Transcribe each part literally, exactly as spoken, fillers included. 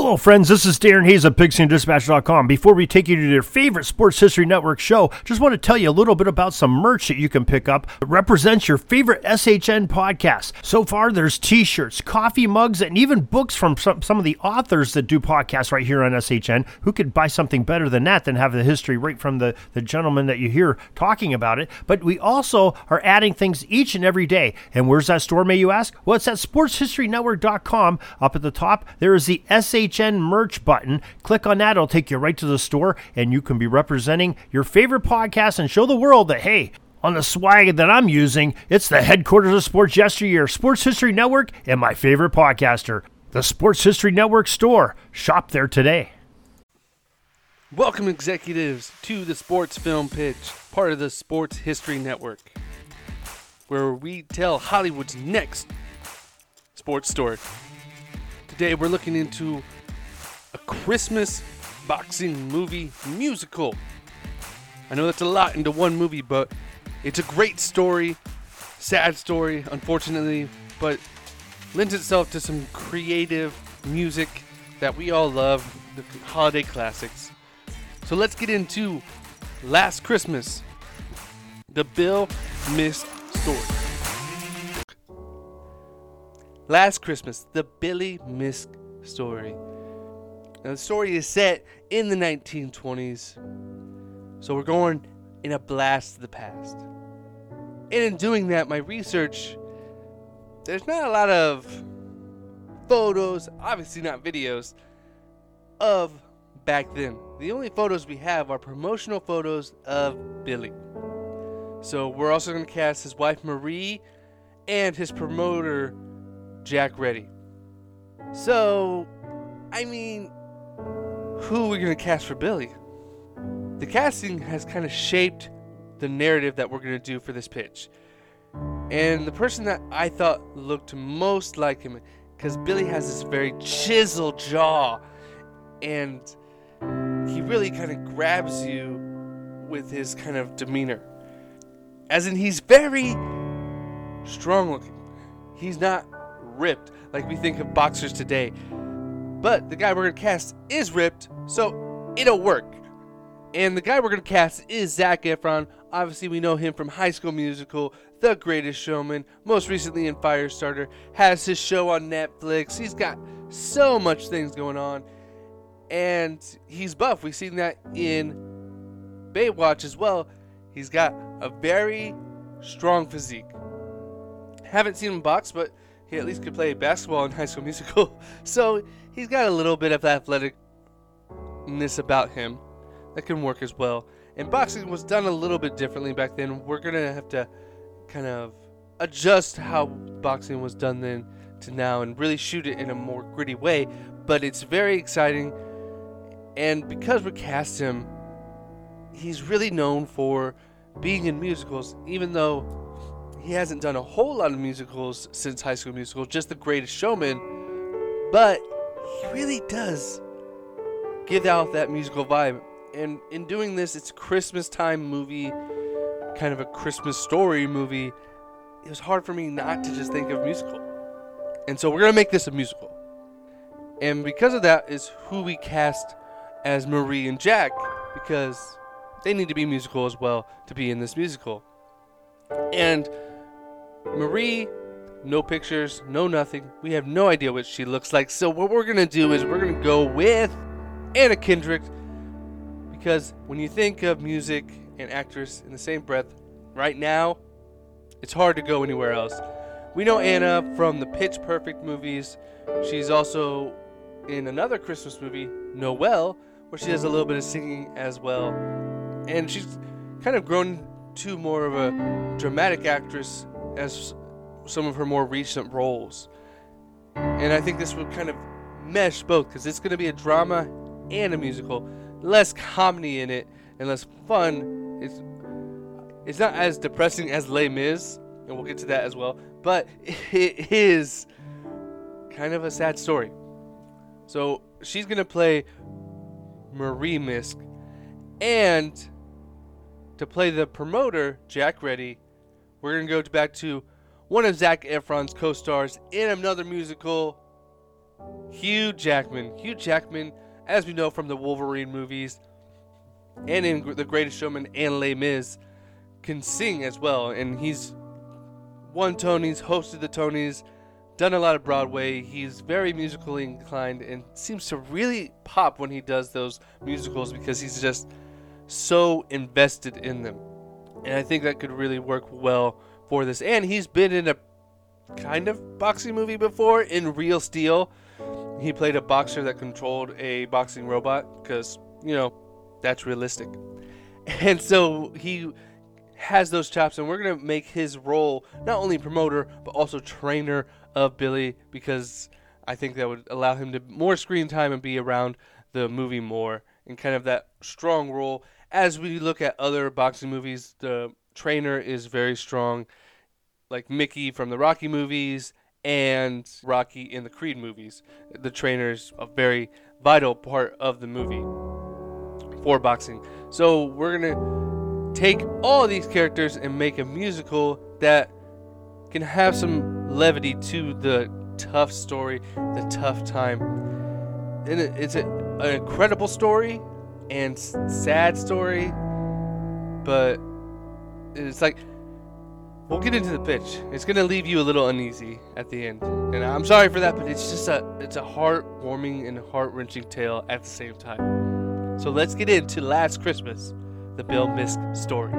Hello, friends. This is Darren Hayes of Pigskin Dispatch dot com. Before we take you to your favorite Sports History Network show, just want to tell you a little bit about some merch that you can pick up that represents your favorite S H N podcasts. So far, there's t-shirts, coffee mugs, and even books from some, some of the authors that do podcasts right here on S H N. Who could buy something better than that than have the history right from the, the gentleman that you hear talking about it? But we also are adding things each and every day. And where's that store, may you ask? Well, it's at Sports History Network dot com. Up at the top, there is the S H N merch button. Click on that. It'll take you right to the store, and you can be representing your favorite podcast and show the world that, hey, on the swag that I'm using, it's the headquarters of sports yesteryear, Sports History Network, and my favorite podcaster, the Sports History Network store. Shop there today. Welcome, executives, to the Sports Film Pitch, part of the Sports History Network, where we tell Hollywood's next sports story. Today we're looking into a Christmas boxing movie musical. I know that's a lot into one movie, but it's a great story, sad story, unfortunately, but lends itself to some creative music that we all love, the holiday classics. So let's get into Last Christmas, the Bill Misk story. Last Christmas, the Billy Misk story. Now, the story is set in the nineteen twenties, so we're going in a blast to the past. And in doing that, my research, there's not a lot of photos, obviously not videos, of back then. The only photos we have are promotional photos of Billy. So we're also going to cast his wife Marie and his promoter Jack Reddy. So, I mean, who are we going to cast for Billy? The casting has kind of shaped the narrative that we're going to do for this pitch. And the person that I thought looked most like him, because Billy has this very chiseled jaw, and he really kind of grabs you with his kind of demeanor. As in, he's very strong looking. He's not ripped like we think of boxers today. But the guy we're going to cast is ripped, so it'll work. And the guy we're going to cast is Zac Efron. Obviously, we know him from High School Musical, The Greatest Showman, most recently in Firestarter, has his show on Netflix. He's got so much things going on. And he's buff. We've seen that in Baywatch as well. He's got a very strong physique. Haven't seen him box, but he at least could play basketball in High School Musical. So he's got a little bit of athleticness about him that can work as well. And boxing was done a little bit differently back then. We're going to have to kind of adjust how boxing was done then to now and really shoot it in a more gritty way. But it's very exciting. And because we cast him, he's really known for being in musicals, even though he hasn't done a whole lot of musicals since High School Musical, just The Greatest Showman. But he really does give out that musical vibe. And in doing this, it's a Christmas time movie, kind of a Christmas story movie. It was hard for me not to just think of musical. And so we're going to make this a musical. And because of that is who we cast as Marie and Jack, because they need to be musical as well to be in this musical. And Marie, no pictures, no nothing. We have no idea what she looks like. So what we're going to do is we're going to go with Anna Kendrick, because when you think of music and actress in the same breath, right now, it's hard to go anywhere else. We know Anna from the Pitch Perfect movies. She's also in another Christmas movie, Noelle, where she does a little bit of singing as well. And she's kind of grown to more of a dramatic actress as some of her more recent roles. And I think this would kind of mesh both, because it's going to be a drama and a musical. Less comedy in it and less fun. It's it's not as depressing as Les Mis, and we'll get to that as well. But it is kind of a sad story. So she's going to play Marie Misk. And to play the promoter, Jack Reddy, we're going to go back to one of Zac Efron's co-stars in another musical, Hugh Jackman. Hugh Jackman, as we know from the Wolverine movies and in The Greatest Showman and Les Mis, can sing as well. And he's won Tonys, hosted the Tonys, done a lot of Broadway. He's very musically inclined and seems to really pop when he does those musicals because he's just so invested in them. And I think that could really work well for this. And he's been in a kind of boxing movie before in Real Steel. He played a boxer that controlled a boxing robot because, you know, that's realistic. And so he has those chops, and we're going to make his role not only promoter but also trainer of Billy, because I think that would allow him to more screen time and be around the movie more and kind of that strong role. As we look at other boxing movies, the trainer is very strong, like Mickey from the Rocky movies and Rocky in the Creed movies. The trainer is a very vital part of the movie for boxing. So we're going to take all of these characters and make a musical that can have some levity to the tough story, the tough time. And it's a, an incredible story and sad story, but it's like, we'll get into the pitch. It's going to leave you a little uneasy at the end. And I'm sorry for that, but it's just a it's a heartwarming and heart-wrenching tale at the same time. So let's get into Last Christmas, the Bill Misk story.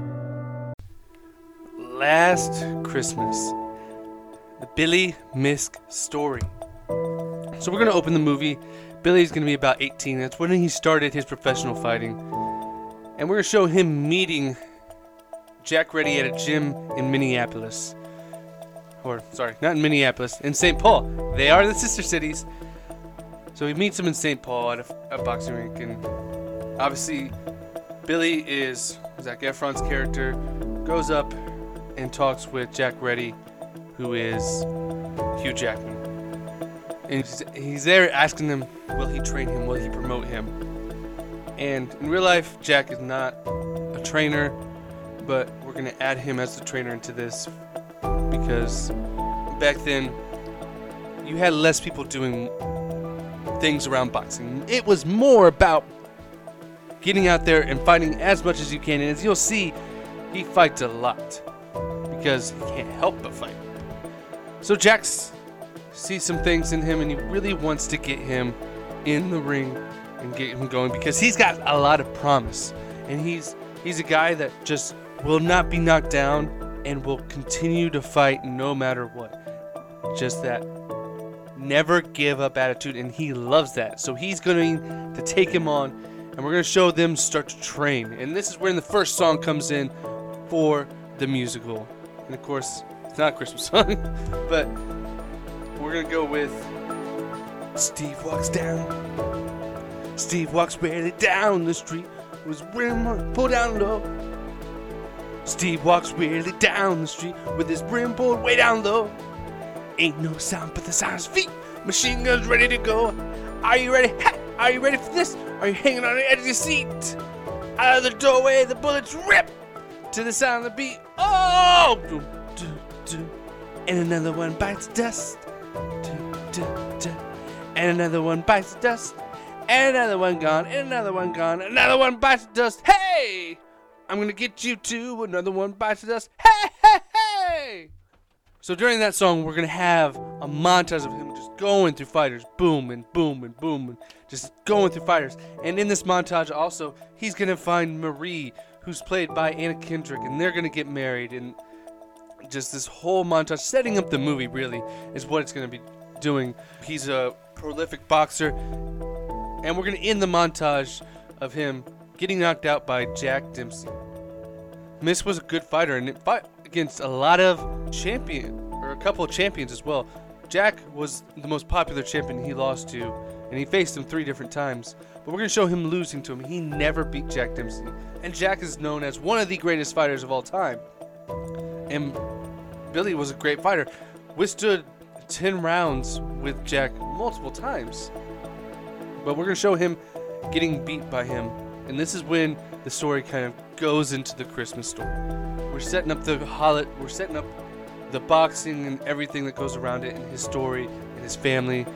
Last Christmas, the Billy Misk story. So we're going to open the movie. Billy's going to be about eighteen. That's when he started his professional fighting. And we're going to show him meeting Jack Reddy at a gym in Minneapolis. Or, sorry, not in Minneapolis, in Saint Paul. They are the sister cities. So he meets him in Saint Paul at a, a boxing rink. And obviously, Billy is Zac Efron's character, goes up and talks with Jack Reddy, who is Hugh Jackman. And he's, he's there asking them, will he train him? Will he promote him? And in real life, Jack is not a trainer, but we're going to add him as the trainer into this because back then, you had less people doing things around boxing. It was more about getting out there and fighting as much as you can. And as you'll see, he fights a lot because he can't help but fight. So Jack sees some things in him, and he really wants to get him in the ring and get him going because he's got a lot of promise. And he's he's a guy that just will not be knocked down and will continue to fight no matter what. Just that never give up attitude, and he loves that. So he's going to take him on, and we're going to show them start to train. And this is when the first song comes in for the musical. And of course, it's not a Christmas song, but we're going to go with Steve walks down. Steve walks barely down the street. Was brim pulled down low. Steve walks wearily down the street with his brim pulled way down low. Ain't no sound but the sound of his feet. Machine guns ready to go. Are you ready? Ha! Are you ready for this? Are you hanging on the edge of your seat? Out of the doorway, the bullets rip to the sound of the beat. Oh! Do, do, do. And another one bites dust. Do, do, do. And another one bites dust. And another one gone. And another one gone. Another one bites dust. Hey! I'm gonna get you too. Another one bites dust. Hey, hey, hey! So during that song, we're gonna have a montage of him just going through fighters, boom and boom and boom, and just going through fighters. And in this montage, also, he's gonna find Marie, who's played by Anna Kendrick, and they're gonna get married. And just this whole montage, setting up the movie, really, is what it's gonna be doing. He's a prolific boxer, and we're gonna end the montage of him getting knocked out by Jack Dempsey. Misk was a good fighter, and it fought against a lot of champion, or a couple of champions as well. Jack was the most popular champion he lost to, and he faced him three different times. But we're going to show him losing to him. He never beat Jack Dempsey. And Jack is known as one of the greatest fighters of all time. And Billy was a great fighter. Withstood ten rounds with Jack multiple times. But we're going to show him getting beat by him. And this is when the story kind of goes into the Christmas story. We're setting up the holiday, we're setting up the boxing and everything that goes around it, and his story and his family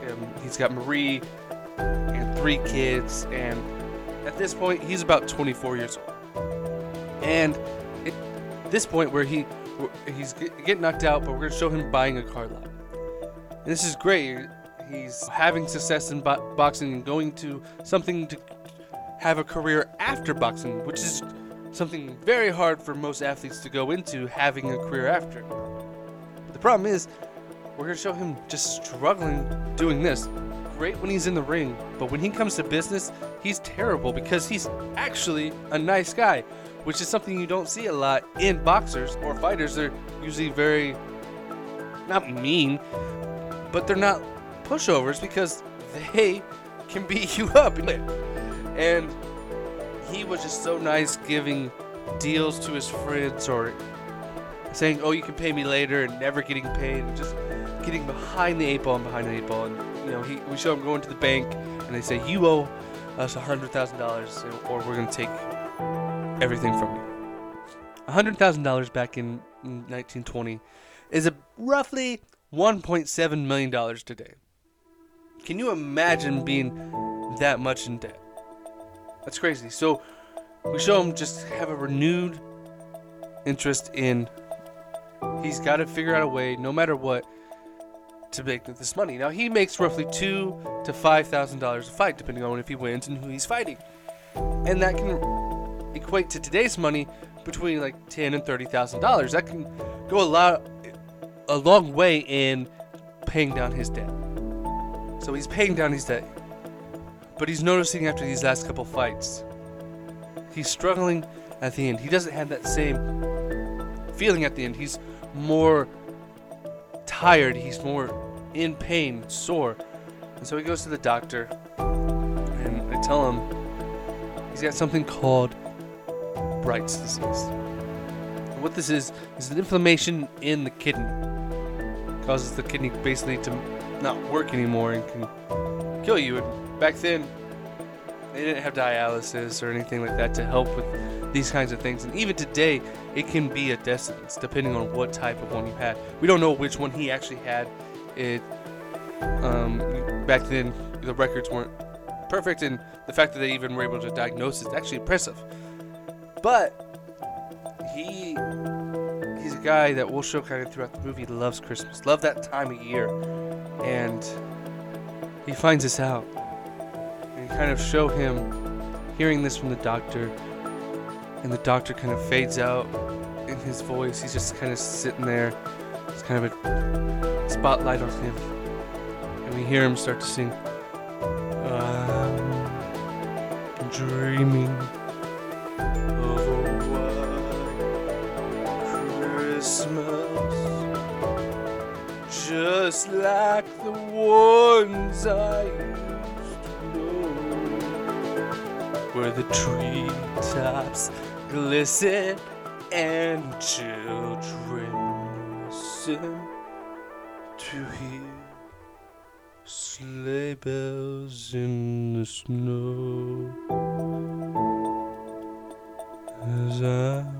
Um, he's got Marie and three kids, and at this point, he's about twenty-four years old. And at this point, where he he's getting knocked out, but we're gonna show him buying a car lot. And this is great. He's having success in bo- boxing and going to something to have a career after boxing, which is something very hard for most athletes to go into, having a career after. But the problem is, we're going to show him just struggling doing this. Great when he's in the ring, but when he comes to business, he's terrible because he's actually a nice guy, which is something you don't see a lot in boxers or fighters. They're usually very, not mean, but they're not pushovers because they can beat you up. And he was just so nice, giving deals to his friends or saying, oh, you can pay me later, and never getting paid, and just getting behind the eight ball and behind the eight ball. And you know, he, we show him going to the bank, and they say, you owe us one hundred thousand dollars, or we're going to take everything from you. one hundred thousand dollars back in nineteen twenty is a roughly one point seven million dollars today. Can you imagine being that much in debt? That's crazy. So we show him just have a renewed interest in, he's got to figure out a way, no matter what, to make this money. Now he makes roughly two to five thousand dollars a fight, depending on if he wins and who he's fighting, and that can equate to today's money between like ten and thirty thousand dollars. That can go a lot, a long way in paying down his debt. So he's paying down his debt. But he's noticing after these last couple fights, he's struggling at the end. He doesn't have that same feeling at the end. He's more tired. He's more in pain, sore. And so he goes to the doctor, and they tell him he's got something called Bright's disease. And what this is, is an inflammation in the kidney. It causes the kidney basically to not work anymore and can kill you. And back then, they didn't have dialysis or anything like that to help with these kinds of things. And even today, it can be a death sentence depending on what type of one you had. We don't know which one he actually had. It um, back then, the records weren't perfect, and the fact that they even were able to diagnose it is actually impressive. But he he's a guy that we'll show kind of throughout the movie loves Christmas, love that time of year, and he finds this out. And kind of show him hearing this from the doctor, and the doctor kind of fades out in his voice. He's just kind of sitting there. It's kind of a spotlight on him, and we hear him start to sing, I'm dreaming of a white Christmas, just like the ones I used to know, where the treetops glisten and children listen to hear sleigh bells in the snow. As I'm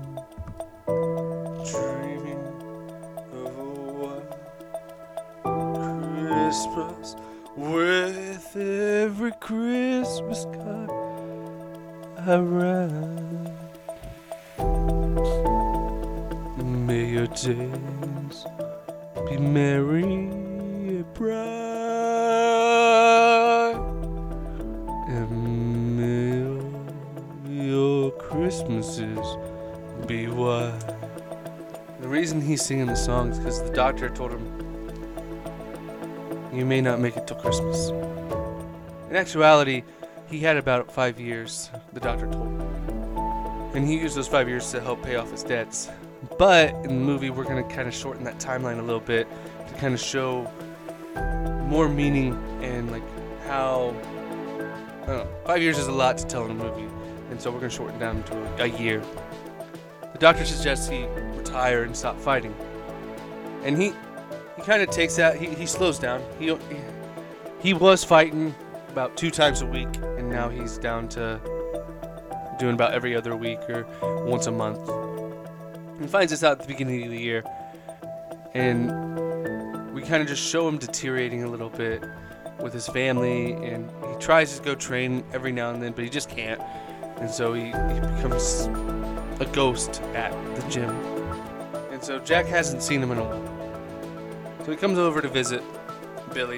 dreaming of a white Christmas, with every Christmas card I write, may your days be merry and bright, and may all your Christmases be white. The reason he's singing the song is because the doctor told him, you may not make it till Christmas. In actuality, he had about five years, the doctor told him. And he used those five years to help pay off his debts. But in the movie, we're going to kind of shorten that timeline a little bit to kind of show more meaning and like how, I don't know, five years is a lot to tell in a movie. And so we're going to shorten down to a, a year. The doctor suggests he retire and stop fighting. And he he kind of takes that, he, he slows down. He, he was fighting about two times a week, and now he's down to doing about every other week or once a month. He finds this out at the beginning of the year, and we kind of just show him deteriorating a little bit. with his family, and he tries to go train every now and then, but he just can't. And so he, he becomes a ghost at the gym. And so Jack hasn't seen him in a while. So he comes over to visit Billy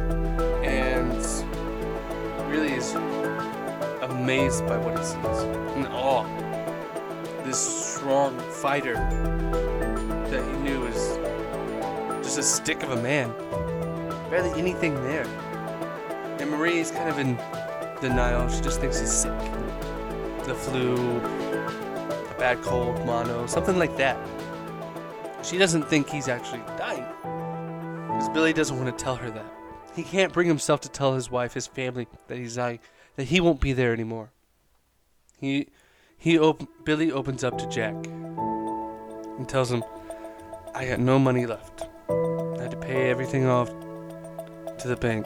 and really is amazed by what he sees. In awe. This strong fighter that he knew is just a stick of a man. Barely anything there. And Marie's kind of in denial. She just thinks he's sick. The flu, a bad cold, mono, something like that. She doesn't think he's actually dying. Because Billy doesn't want to tell her that. He can't bring himself to tell his wife, his family, that he's dying, that he won't be there anymore. He, he, op- Billy opens up to Jack and tells him, I got no money left. I had to pay everything off to the bank.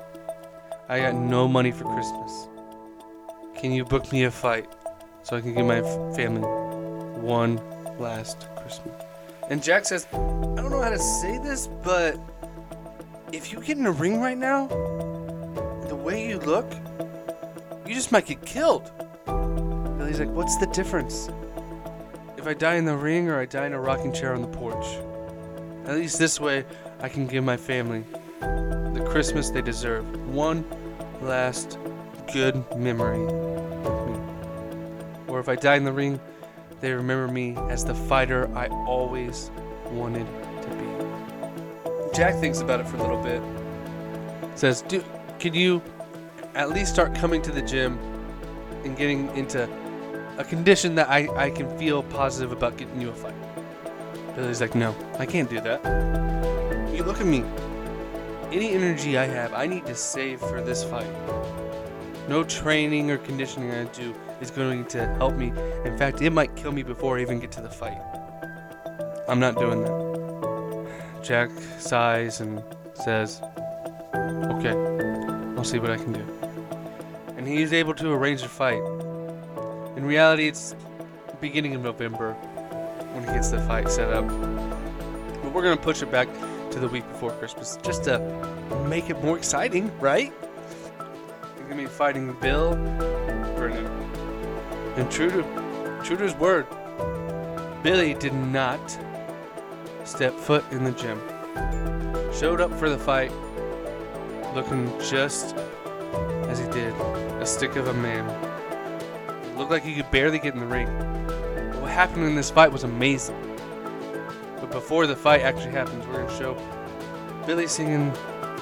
I got no money for Christmas. Can you book me a fight so I can give my f- family one last Christmas? And Jack says, I don't know how to say this, but if you get in a ring right now, the way you look, you just might get killed. Billy's like, what's the difference? If I die in the ring or I die in a rocking chair on the porch? At least this way, I can give my family the Christmas they deserve. One last good memory of me. Or if I die in the ring, they remember me as the fighter I always wanted to be. Jack thinks about it for a little bit. Says, dude, can you at least start coming to the gym and getting into a condition that I, I can feel positive about getting you a fight? Billy's like, no, I can't do that. You look at me. Any energy I have, I need to save for this fight. No training or conditioning I do is going to help me. In fact, it might kill me before I even get to the fight. I'm not doing that. Jack sighs and says, okay, I'll see what I can do. And he's able to arrange a fight. In reality, it's the beginning of November when he gets the fight set up. But we're going to push it back to the week before Christmas just to make it more exciting, right? He's going to be fighting Bill Brennan. And true to, true to his word, Billy did not step foot in the gym. Showed up for the fight looking just as he did, a stick of a man. It looked like he could barely get in the ring. But what happened in this fight was amazing. But before the fight actually happens, we're going to show Billy singing,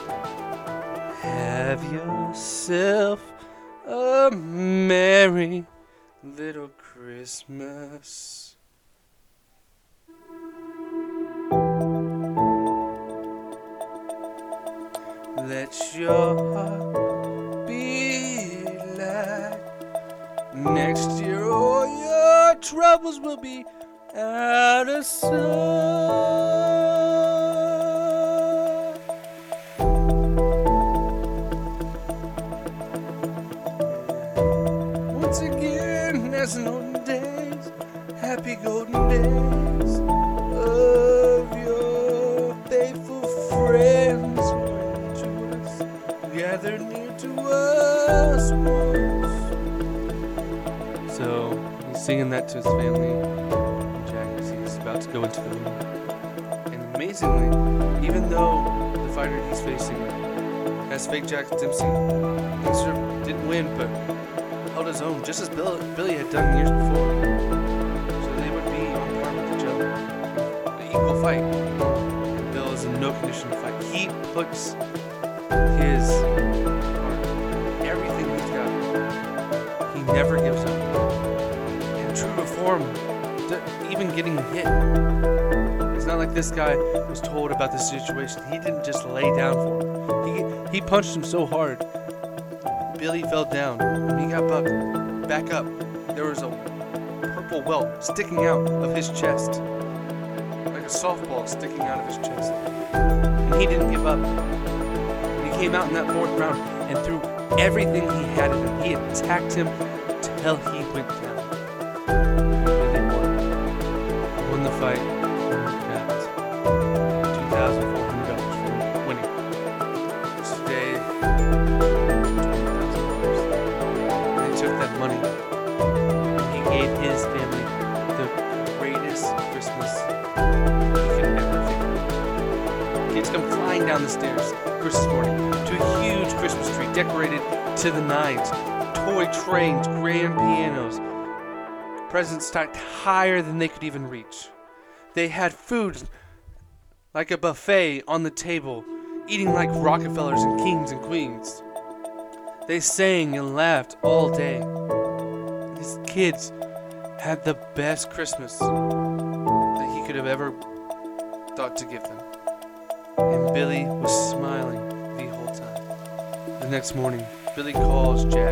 have yourself a merry little Christmas. Let your heart be light. Next year all your troubles will be out of sight. Once again, as in olden days, happy golden days of your faithful friends were to us, gathered near to us once. So he's singing that to his family. Jack, as he's about to go into the ring. And amazingly, even though the fighter he's facing has fake Jack Dempsey, Dempster didn't win, but held his own, just as Bill, Billy had done years before. So they would be on par with each other. An equal fight. And Bill is in no condition to fight. He puts his heart, everything he's got. He never gives up. And true to form, even getting hit. It's not like this guy was told about the situation. He didn't just lay down for him. He, he punched him so hard, Billy fell down. When he got bucked back up, there was a purple welt sticking out of his chest. Like a softball sticking out of his chest. And he didn't give up. And he came out in that fourth round and threw everything he had in him. He attacked him till he went down. And Billy won. He won the fight and got two thousand four hundred dollars for winning. Today, down the stairs Christmas morning to a huge Christmas tree decorated to the nines, toy trains, grand pianos, presents stacked higher than they could even reach. They had food like a buffet on the table, eating like Rockefellers and kings and queens. They sang and laughed all day. These kids had the best Christmas that he could have ever thought to give them. And Billy was smiling the whole time. The next morning, Billy calls Jack,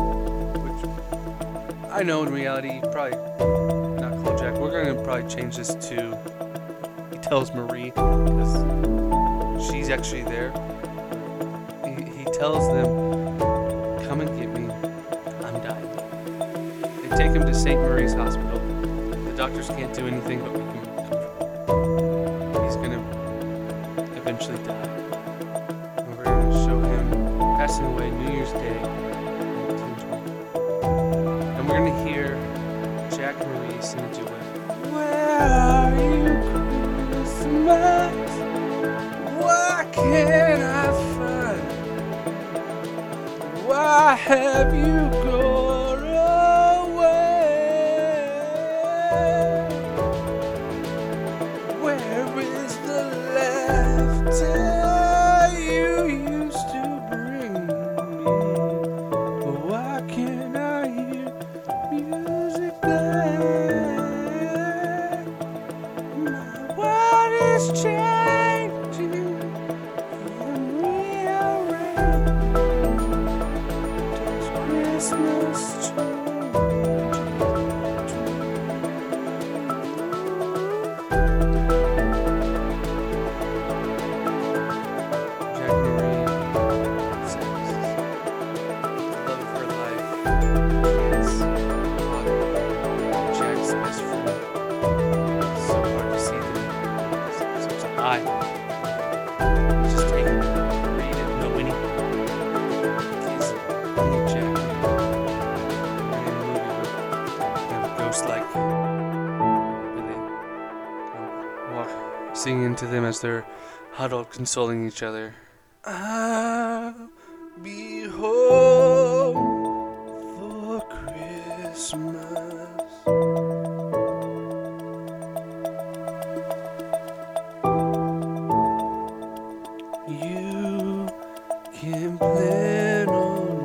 which I know in reality, probably not call Jack. We're going to probably change this to, he tells Marie, because she's actually there. He, he tells them, come and get me, I'm dying. They take him to Saint Marie's Hospital. The doctors can't do anything but make him comfortable. He's going to eventually die. And we're going to show him passing away New Year's Day, nineteen twenty. And we're going to hear Jack and Marie sing a duet. Where are you, Christmas? Why can't I find? Why have you gone away? Where is the laughter you used to bring me? Why can't I hear music back? My world is changing and rearranging. Christmas Jack Marie says the love of her life is Jack's best friend. It's so hard to see them. It's such a high. Just take it, read it, no winning. Kiss only Jack. And in the movie we have a ghost like Billy walk singing to them as they're huddled, consoling each other. I'll be home for Christmas. You can plan on.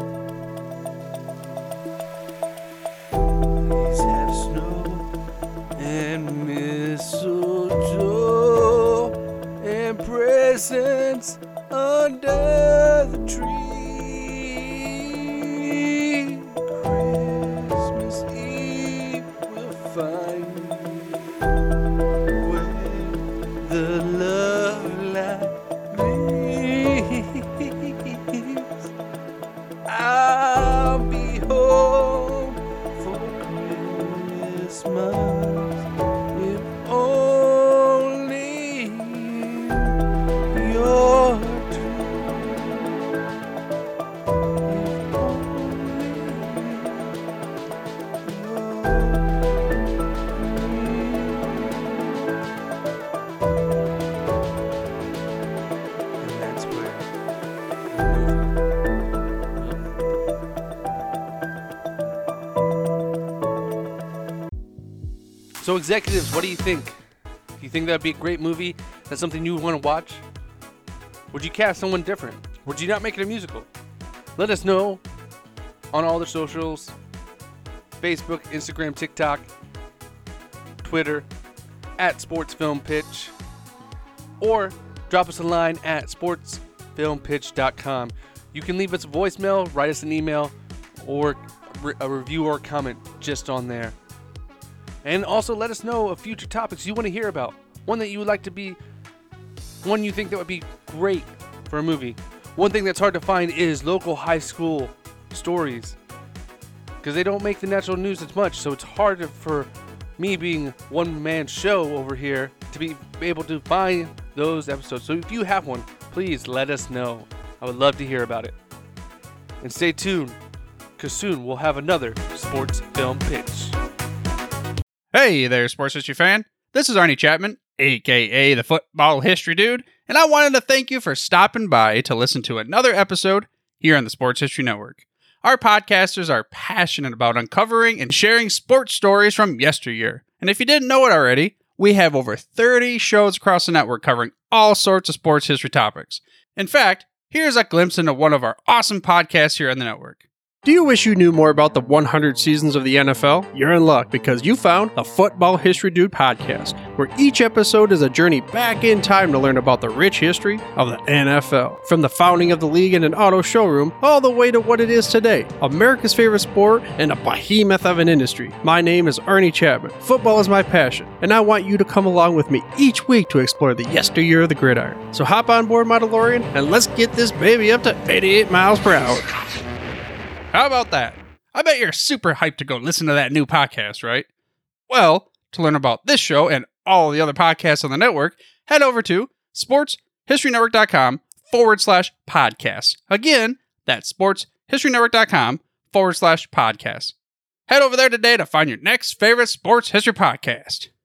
Please have snow and mistletoe and presents under the tree. Christmas Eve will find me where the love light gleams. I'll be home for Christmas. If only your and that's where the movie. So executives, what do you think? Do you think that'd be a great movie? That's something you would want to watch? Would you cast someone different? Would you not make it a musical? Let us know on all the socials. Facebook, Instagram, TikTok, Twitter, at Sports Film Pitch. Or drop us a line at sports film pitch dot com. You can leave us a voicemail, write us an email, or a review or comment just on there. And also let us know of future topics you want to hear about. One that you would like to be, one you think that would be great for a movie. One thing that's hard to find is local high school stories, because they don't make the national news as much, so it's hard for me being one man show over here to be able to find those episodes. So if you have one, please let us know. I would love to hear about it. And stay tuned, because soon we'll have another Sports Film Pitch. Hey there, sports history fan. This is Arnie Chapman, aka the Football History Dude, and I wanted to thank you for stopping by to listen to another episode here on the Sports History Network. Our podcasters are passionate about uncovering and sharing sports stories from yesteryear. And if you didn't know it already, we have over thirty shows across the network covering all sorts of sports history topics. In fact, here's a glimpse into one of our awesome podcasts here on the network. Do you wish you knew more about the one hundred seasons of the N F L? You're in luck because you found the Football History Dude podcast, where each episode is a journey back in time to learn about the rich history of the N F L. From the founding of the league in an auto showroom, all the way to what it is today, America's favorite sport and a behemoth of an industry. My name is Ernie Chapman. Football is my passion, and I want you to come along with me each week to explore the yesteryear of the gridiron. So hop on board my DeLorean and let's get this baby up to eighty-eight miles per hour. How about that? I bet you're super hyped to go listen to that new podcast, right? Well, to learn about this show and all the other podcasts on the network, head over to sportshistorynetwork.com forward slash podcasts. Again, that's sportshistorynetwork.com forward slash podcasts. Head over there today to find your next favorite sports history podcast.